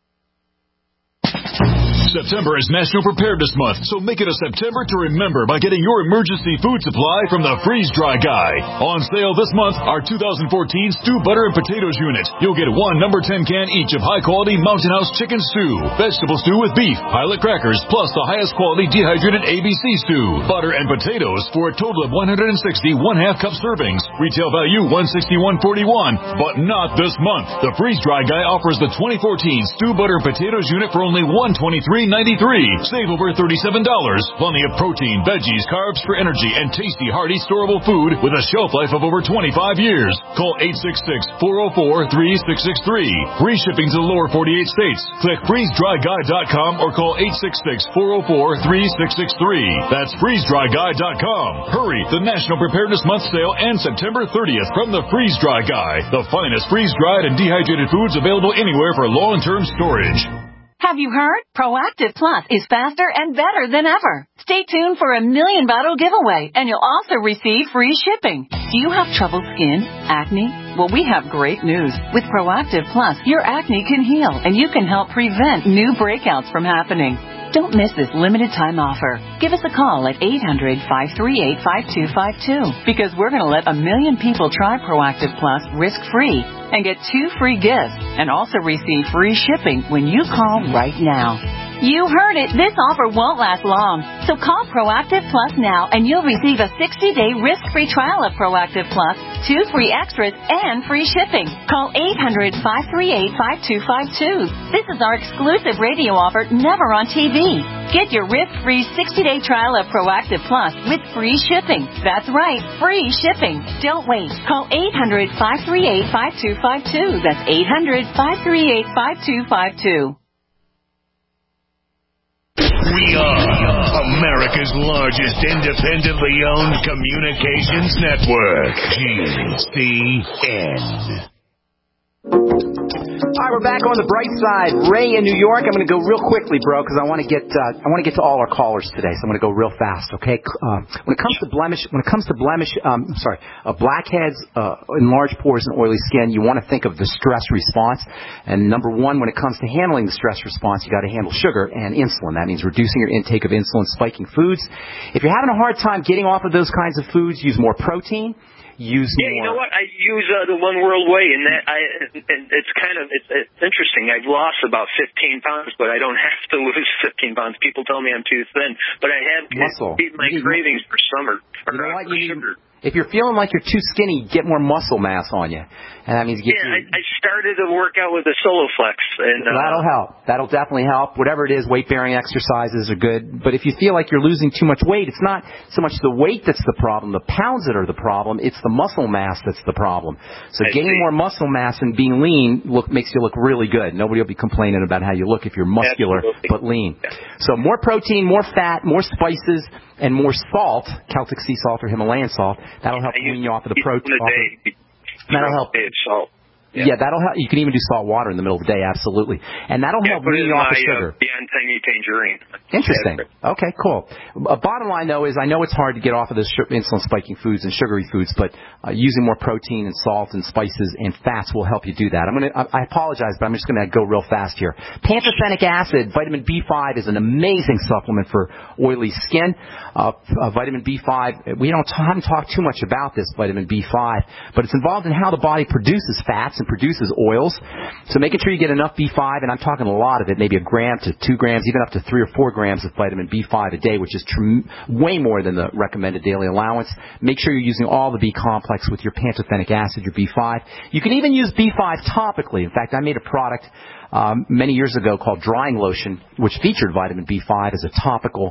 September is National Preparedness Month, so make it a September to remember by getting your emergency food supply from the Freeze Dry Guy. On sale this month, our 2014 Stew Butter and Potatoes Unit. You'll get one number 10 can each of high-quality Mountain House chicken stew, vegetable stew with beef, pilot crackers, plus the highest quality dehydrated ABC stew, butter and potatoes for a total of 160 1/2 cup servings. Retail value $161.41, but not this month. The Freeze Dry Guy offers the 2014 Stew Butter and Potatoes Unit for only $123.93. Save over $37. Plenty of protein, veggies, carbs for energy, and tasty, hearty, storable food with a shelf life of over 25 years. Call 866-404-3663. Free shipping to the lower 48 states. Click freezedryguy.com or call 866-404-3663. That's freezedryguy.com. Hurry! The National Preparedness Month sale ends September 30th from the Freeze Dry Guy. The finest freeze-dried and dehydrated foods available anywhere for long-term storage. Have you heard? Proactive Plus is faster and better than ever. Stay tuned for a $1 million bottle giveaway, and you'll also receive free shipping. Do you have troubled skin? Acne? Well, we have great news. With Proactive Plus, your acne can heal, and you can help prevent new breakouts from happening. Don't miss this limited time offer. Give us a call at 800-538-5252 because we're going to let 1 million people try Proactive Plus risk-free and get 2 free gifts and also receive free shipping when you call right now. You heard it. This offer won't last long. So call Proactive Plus now and you'll receive a 60-day risk-free trial of Proactive Plus, 2 free extras, and free shipping. Call 800-538-5252. This is our exclusive radio offer, never on TV. Get your risk-free 60-day trial of Proactive Plus with free shipping. That's right, free shipping. Don't wait. Call 800-538-5252. That's 800-538-5252. We are America's largest independently owned communications network, GCN. All right, we're back on the bright side. Ray in New York. I'm going to go real quickly, bro, because I want to get to all our callers today. So I'm going to go real fast, okay? When it comes to blackheads, enlarged pores, and oily skin, you want to think of the stress response. And number one, when it comes to handling the stress response, you got to handle sugar and insulin. That means reducing your intake of insulin spiking foods. If you're having a hard time getting off of those kinds of foods, use more protein. You know what? I use the One World Way, and it's interesting. I've lost about 15 pounds, but I don't have to lose 15 pounds. People tell me I'm too thin, but I have beat my cravings for summer. If you're feeling like you're too skinny, get more muscle mass on you. And that means I started to work out with the SoloFlex. And that'll help. That'll definitely help. Whatever it is, weight-bearing exercises are good. But if you feel like you're losing too much weight, it's not so much the weight that's the problem, the pounds that are the problem. It's the muscle mass that's the problem. So gaining more muscle mass and being lean makes you look really good. Nobody will be complaining about how you look if you're muscular but lean. Yeah. So more protein, more fat, more spices, and more salt, Celtic sea salt or Himalayan salt. That'll help wean you off of the protein. That'll help. Salt. Yeah, that'll help. You can even do salt water in the middle of the day, absolutely. And that'll help wean you off the sugar. Beyond Tangy Tangerine. Interesting. Okay, cool. Bottom line, though, is I know it's hard to get off of the insulin-spiking foods and sugary foods, but using more protein and salt and spices and fats will help you do that. I apologize, but I'm just going to go real fast here. Pantothenic acid, vitamin B5, is an amazing supplement for oily skin. Vitamin B5, we haven't talked too much about this vitamin B5, but it's involved in how the body produces fats and produces oils. So making sure you get enough B5, and I'm talking a lot of it, maybe 1 gram to 2 grams, even up to 3 or 4 grams of vitamin B5 a day, which is way more than the recommended daily allowance. Make sure you're using all the B complex with your pantothenic acid, your B5. You can even use B5 topically. In fact, I made a product many years ago called Drying Lotion, which featured vitamin B5 as a topical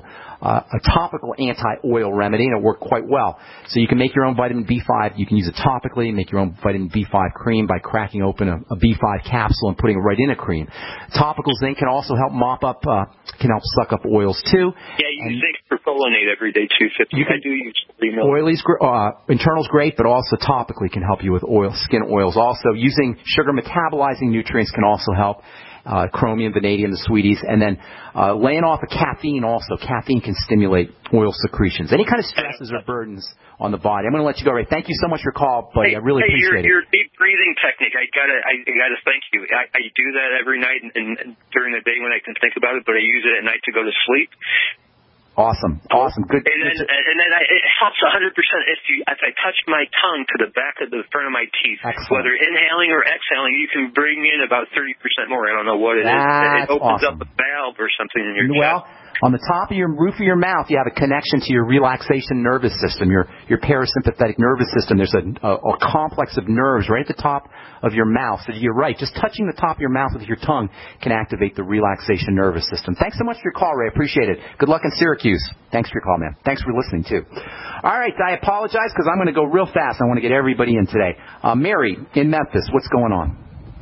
anti-oil remedy, and it worked quite well. So you can make your own vitamin B5. You can use it topically, make your own vitamin B5 cream by cracking open a B5 capsule and putting it right in a cream. Topical zinc can also help can help suck up oils too. Yeah, you use zinc propionate every day too. I do use oily's internal's great, but also topically can help you with skin oils. Also, using sugar metabolizing nutrients can also help. chromium, vanadium, the sweeties, and then laying off of caffeine also. Caffeine can stimulate oil secretions. Any kind of stresses or burdens on the body. I'm going to let you go, Ray. Thank you so much for your call, buddy. I really appreciate it. Your deep breathing technique, I gotta thank you. I do that every night and during the day when I can think about it, but I use it at night to go to sleep. Awesome. Good. And then it helps 100% if I touch my tongue to the back of the front of my teeth. Excellent. Whether inhaling or exhaling, you can bring in about 30% more. I don't know what it is. It opens up a valve or something in your chest. On the top of your roof of your mouth, you have a connection to your relaxation nervous system, your parasympathetic nervous system. There's a complex of nerves right at the top of your mouth. So you're right. Just touching the top of your mouth with your tongue can activate the relaxation nervous system. Thanks so much for your call, Ray. I appreciate it. Good luck in Syracuse. Thanks for your call, man. Thanks for listening, too. All right. I apologize because I'm going to go real fast. I want to get everybody in today. Mary in Memphis, what's going on?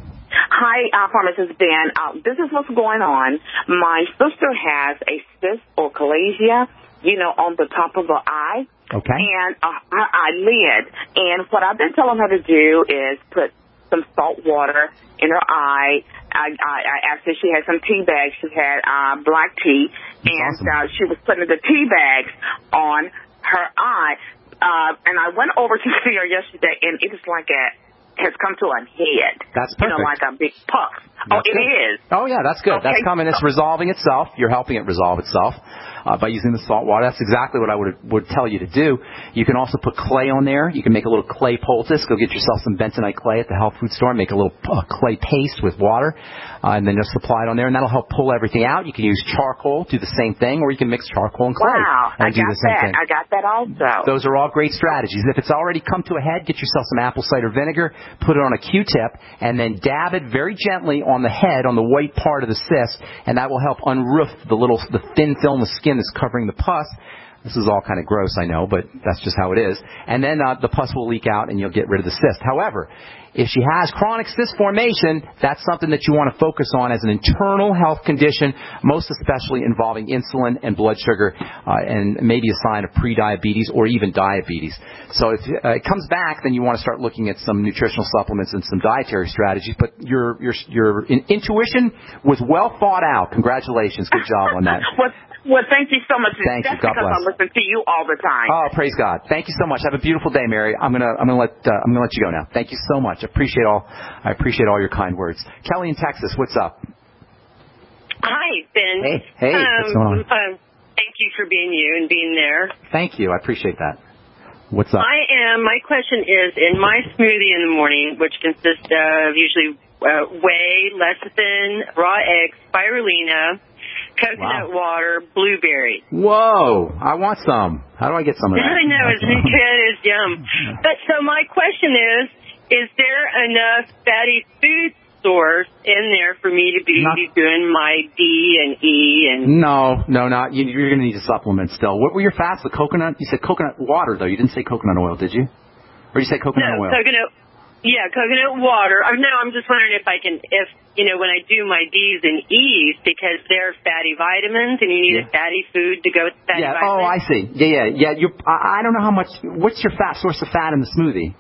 Hi, Pharmacist Ben. This is what's going on. My sister has a cyst or chalasia, on the top of her eye. Okay. And her eyelid. And what I've been telling her to do is put some salt water in her eye. I asked her, she had some tea bags. She had black tea. And she was putting the tea bags on her eye. And I went over to see her yesterday, and it was like has come to a head. That's perfect. Like a big puff. It is. Oh, yeah, that's good. Okay. That's coming. It's resolving itself. You're helping it resolve itself by using the salt water. That's exactly what I would tell you to do. You can also put clay on there. You can make a little clay poultice. Go get yourself some bentonite clay at the health food store. Make a little clay paste with water, and then just apply it on there, and that'll help pull everything out. You can use charcoal, do the same thing, or you can mix charcoal and clay. Wow, and do the same thing. I got that also. Those are all great strategies. If it's already come to a head, get yourself some apple cider vinegar, put it on a Q-tip, and then dab it very gently on the head, on the white part of the cyst, and that will help unroof the thin film of skin that's covering the pus. This is all kind of gross, I know, but that's just how it is. And then the pus will leak out, and you'll get rid of the cyst. However, if she has chronic cyst formation, that's something that you want to focus on as an internal health condition, most especially involving insulin and blood sugar, and maybe a sign of prediabetes or even diabetes. So if it comes back, then you want to start looking at some nutritional supplements and some dietary strategies. But your intuition was well thought out. Congratulations. Good job on that. Well, thank you so much. Thank you. God bless. Because I listen to you all the time. Oh, praise God. Thank you so much. Have a beautiful day, Mary. I'm gonna let you go now. Thank you so much. I appreciate all your kind words. Kelly in Texas, what's up? Hi, Ben. Hey. What's going on? Thank you for being you and being there. Thank you. I appreciate that. What's up? My question is, in my smoothie in the morning, which consists of usually whey, lecithin, raw eggs, spirulina, coconut water, blueberry. Whoa, I want some. How do I get some of that? I know, isn't it good? It's yum. But so my question is there enough fatty food source in there for me to be doing my D and E and... No, not. You're going to need a supplement still. What were your fats? The coconut? You said coconut water, though. You didn't say coconut oil, did you? Or you said coconut oil? Coconut water. No, I'm just wondering if when I do my D's and E's, because they're fatty vitamins and you need a fatty food to go with fatty vitamins. Oh, I see. Yeah. I don't know how much. What's your source of fat in the smoothie?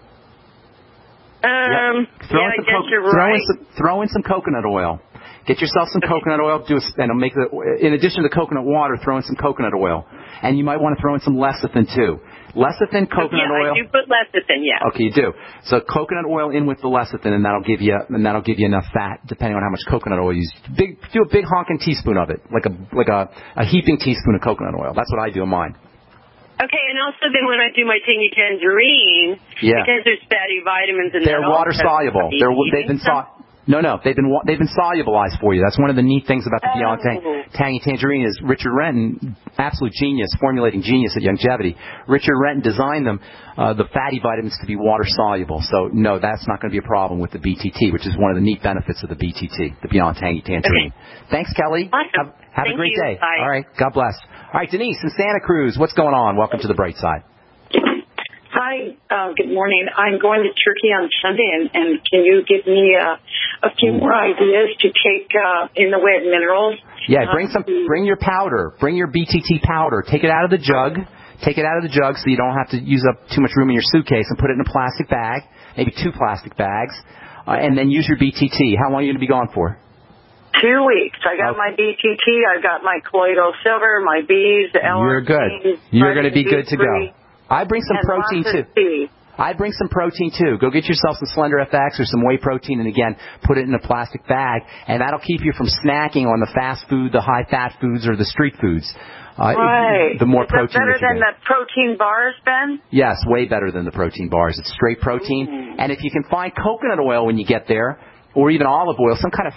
I guess you're right. Throw in some coconut oil. Get yourself some coconut oil. In addition to the coconut water, throw in some coconut oil, and you might want to throw in some lecithin too. Lecithin, coconut oil. I do put lecithin, yeah. Okay, you do. So coconut oil in with the lecithin, and that'll give you enough fat, depending on how much coconut oil you use. Do a big honking teaspoon of it, like a heaping teaspoon of coconut oil. That's what I do in mine. Okay, and also then when I do my tangerine, because there's fatty vitamins in there. They're water soluble. They've been solubilized for you. That's one of the neat things about the Beyond Tangy Tangerine is Richard Renton, absolute genius, formulating genius at Longevity. Richard Renton designed them, the fatty vitamins to be water soluble. So no, that's not going to be a problem with the BTT, which is one of the neat benefits of the BTT, the Beyond Tangy Tangerine. Okay. Thanks, Kelly. Awesome. Have a great day. Bye. All right. God bless. All right, Denise in Santa Cruz, what's going on? Welcome to the Bright Side. Hi, good morning. I'm going to Turkey on Sunday, and can you give me a few more ideas to take in the way of minerals? Yeah, bring your powder. Bring your BTT powder. Take it out of the jug. So you don't have to use up too much room in your suitcase, and put it in a plastic bag, maybe 2 plastic bags, and then use your BTT. How long are you going to be gone for? 2 weeks. I got my BTT, I got my colloidal silver, my B's, the LRT. You're good. You're going to be good to go. I bring some protein, too. I'd bring some protein, too. Go get yourself some Slender FX or some whey protein, and, again, put it in a plastic bag, and that'll keep you from snacking on the fast food, the high-fat foods, or the street foods. Right. The more Is that protein better that you than get. the protein bars, Ben? Yes, way better than the protein bars. It's straight protein. And if you can find coconut oil when you get there, or even olive oil, some kind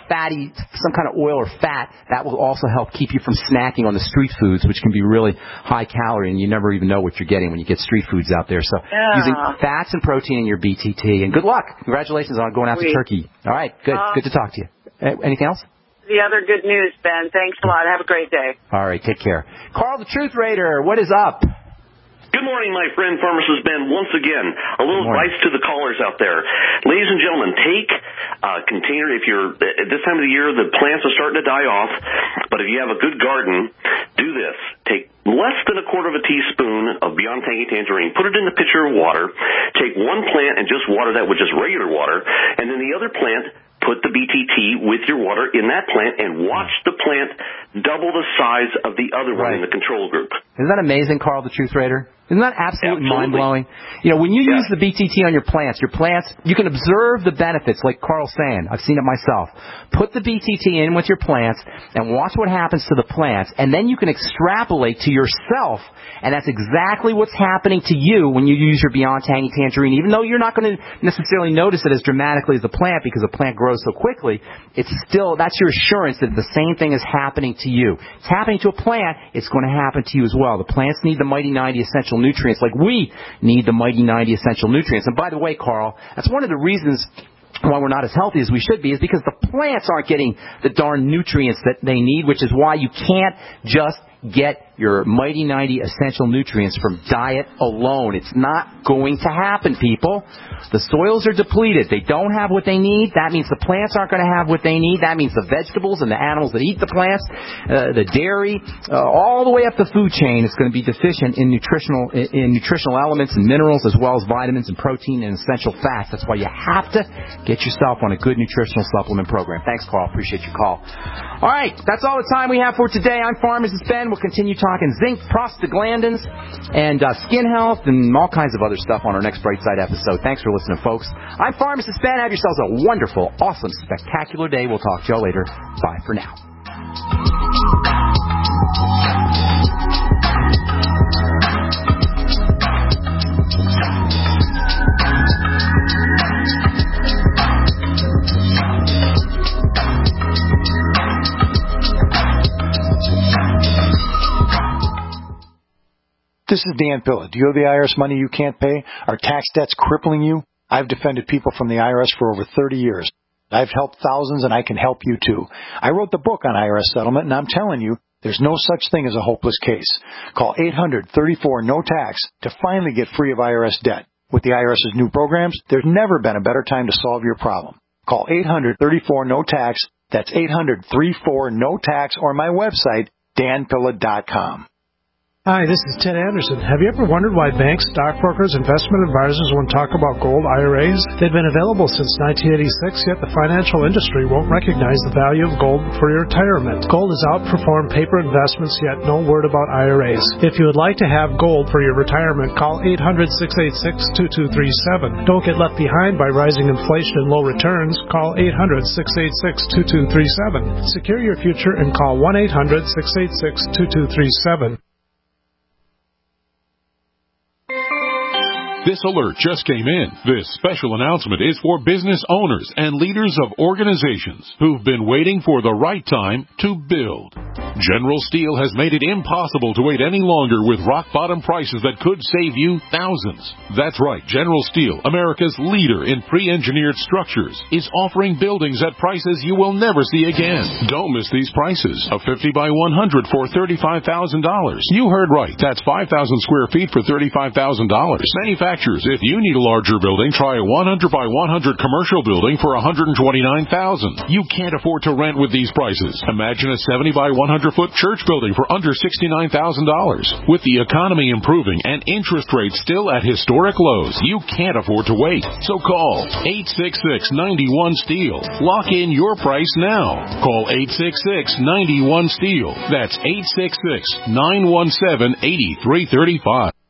of oil or fat, that will also help keep you from snacking on the street foods, which can be really high calorie, and you never even know what you're getting when you get street foods out there. So using fats and protein in your BTT. And good luck. Congratulations on going after turkey. All right, good. Good to talk to you. Anything else? The other good news, Ben. Thanks a lot. Have a great day. All right, take care. Carl the Truth Raider, what is up? Good morning, my friend Pharmacist Ben. Once again, a little advice to the callers out there. Ladies and gentlemen, take a container. If you're at this time of the year, the plants are starting to die off, but if you have a good garden, do this. Take less than a quarter of a teaspoon of Beyond Tangy Tangerine. Put it in a pitcher of water. Take one plant and just water that with just regular water, and then the other plant, put the BTT with your water in that plant and watch the plant double the size of the other one in the control group. Isn't that amazing, Carl the Truth Raider? Isn't that absolutely mind-blowing? You know, when you use the BTT on your plants, you can observe the benefits, like Carl's saying. I've seen it myself. Put the BTT in with your plants and watch what happens to the plants, and then you can extrapolate to yourself, and that's exactly what's happening to you when you use your Beyond Tangy Tangerine. Even though you're not going to necessarily notice it as dramatically as the plant because the plant grows so quickly, it's still, that's your assurance that the same thing is happening to you. It's happening to a plant, it's going to happen to you as well. The plants need the Mighty 90 essential nutrients like we need the Mighty 90 essential nutrients. And by the way, Carl, that's one of the reasons why we're not as healthy as we should be, is because the plants aren't getting the darn nutrients that they need, which is why you can't just get your Mighty 90 essential nutrients from diet alone. It's not going to happen, people. The soils are depleted. They don't have what they need. That means the plants aren't going to have what they need. That means the vegetables and the animals that eat the plants, the dairy, all the way up the food chain is going to be deficient in nutritional elements and minerals, as well as vitamins and protein and essential fats. That's why you have to get yourself on a good nutritional supplement program. Thanks, Carl. Appreciate your call. All right, that's all the time we have for today. I'm Pharmacist Ben. We'll continue talking zinc, prostaglandins, and skin health, and all kinds of other stuff on our next Bright Side episode. Thanks for listening, folks. I'm Pharmacist Ben. Have yourselves a wonderful, awesome, spectacular day. We'll talk to y'all later. Bye for now. This is Dan Pilla. Do you owe the IRS money you can't pay? Are tax debts crippling you? I've defended people from the IRS for over 30 years. I've helped thousands, and I can help you too. I wrote the book on IRS settlement, and I'm telling you, there's no such thing as a hopeless case. Call 800-34-NO-TAX to finally get free of IRS debt. With the IRS's new programs, there's never been a better time to solve your problem. Call 800-34-NO-TAX. That's 800-34-NO-TAX, or my website, danpilla.com. Hi, this is Ted Anderson. Have you ever wondered why banks, stockbrokers, investment advisors won't talk about gold IRAs? They've been available since 1986, yet the financial industry won't recognize the value of gold for your retirement. Gold has outperformed paper investments, yet no word about IRAs. If you would like to have gold for your retirement, call 800-686-2237. Don't get left behind by rising inflation and low returns. Call 800-686-2237. Secure your future and call 1-800-686-2237. This alert just came in. This special announcement is for business owners and leaders of organizations who've been waiting for the right time to build. General Steel has made it impossible to wait any longer with rock-bottom prices that could save you thousands. That's right, General Steel, America's leader in pre-engineered structures, is offering buildings at prices you will never see again. Don't miss these prices. A 50 by 100 for $35,000. You heard right. That's 5,000 square feet for $35,000. Manufactured manufacturers. If you need a larger building, try a 100 by 100 commercial building for $129,000. You can't afford to rent with these prices. Imagine a 70 by 100 foot church building for under $69,000. With the economy improving and interest rates still at historic lows, you can't afford to wait. So call 866-91-STEEL. Lock in your price now. Call 866-91-STEEL. That's 866-917-8335.